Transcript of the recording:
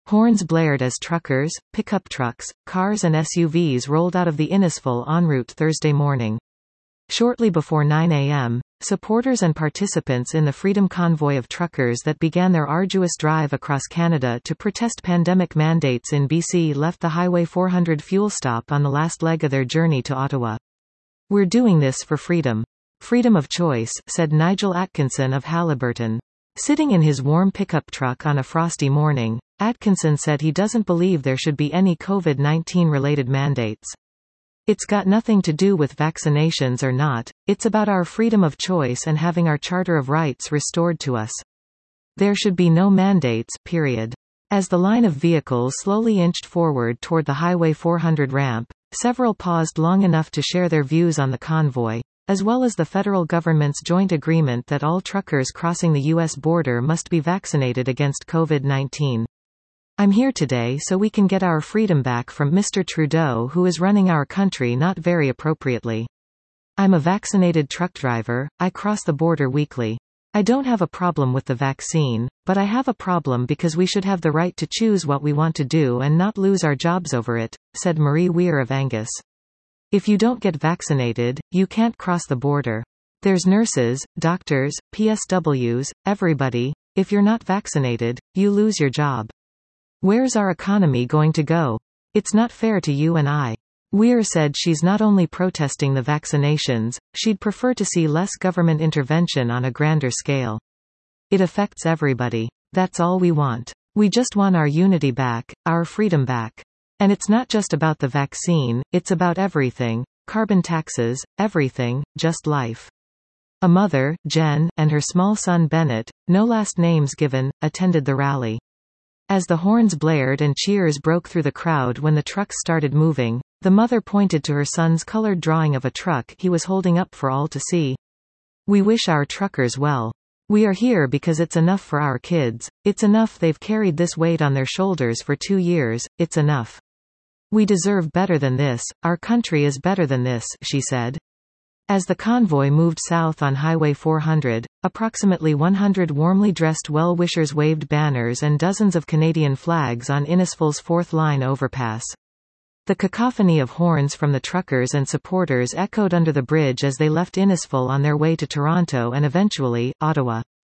Horns blared as truckers, pickup trucks, cars and SUVs rolled out of the Innisfil en route Thursday morning. Shortly before 9 a.m., supporters and participants in the Freedom Convoy of truckers that began their arduous drive across Canada to protest pandemic mandates in BC left the Highway 400 fuel stop on the last leg of their journey to Ottawa. "We're doing this for freedom. Freedom of choice," said Nigel Atkinson of Haliburton. Sitting in his warm pickup truck on a frosty morning, Atkinson said he doesn't believe there should be any COVID-19 related mandates. "It's got nothing to do with vaccinations or not, it's about our freedom of choice and having our Charter of Rights restored to us. There should be no mandates, period." As the line of vehicles slowly inched forward toward the Highway 400 ramp, several paused long enough to share their views on the convoy, as well as the federal government's joint agreement that all truckers crossing the U.S. border must be vaccinated against COVID-19. "I'm here today so we can get our freedom back from Mr. Trudeau, who is running our country not very appropriately. I'm a vaccinated truck driver, I cross the border weekly. I don't have a problem with the vaccine, but I have a problem because we should have the right to choose what we want to do and not lose our jobs over it," said Marie Weir of Angus. "If you don't get vaccinated, you can't cross the border. There's nurses, doctors, PSWs, everybody. If you're not vaccinated, you lose your job. Where's our economy going to go? It's not fair to you and I." Weir said she's not only protesting the vaccinations, she'd prefer to see less government intervention on a grander scale. "It affects everybody. That's all we want. We just want our unity back, our freedom back. And it's not just about the vaccine, it's about everything, carbon taxes, everything, just life." A mother, Jen, and her small son Bennett, no last names given, attended the rally. As the horns blared and cheers broke through the crowd when the trucks started moving, the mother pointed to her son's colored drawing of a truck he was holding up for all to see. "We wish our truckers well. We are here because it's enough for our kids, it's enough they've carried this weight on their shoulders for 2 years, it's enough. We deserve better than this, our country is better than this," she said. As the convoy moved south on Highway 400, approximately 100 warmly dressed well-wishers waved banners and dozens of Canadian flags on Innisfil's Fourth Line overpass. The cacophony of horns from the truckers and supporters echoed under the bridge as they left Innisfil on their way to Toronto and eventually, Ottawa.